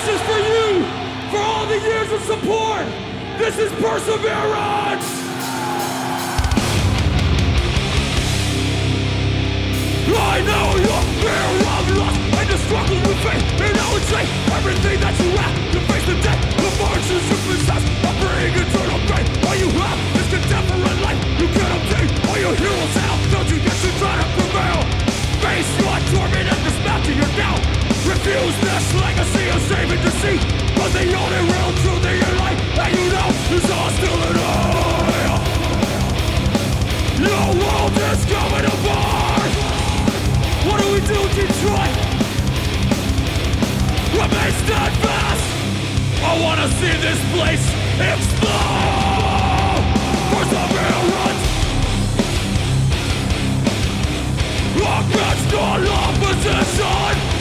is for you, for all the years of support. This is perseverance. I know your fear of loss and the struggle with faith, and I would say everything that you have to face the death. The marches you possess are bring eternal pain. All you have is contemporary life you can't obtain. All your heroes have don't you get to try to prevail. Face your torment and dismantle your doubt. Refuse this legacy of saving deceit, but the only real truth in your life that you know is all still an eye. Your world is coming apart. What do we do, Detroit? Remain steadfast. I wanna see this place explode. Perseverance. Against all opposition.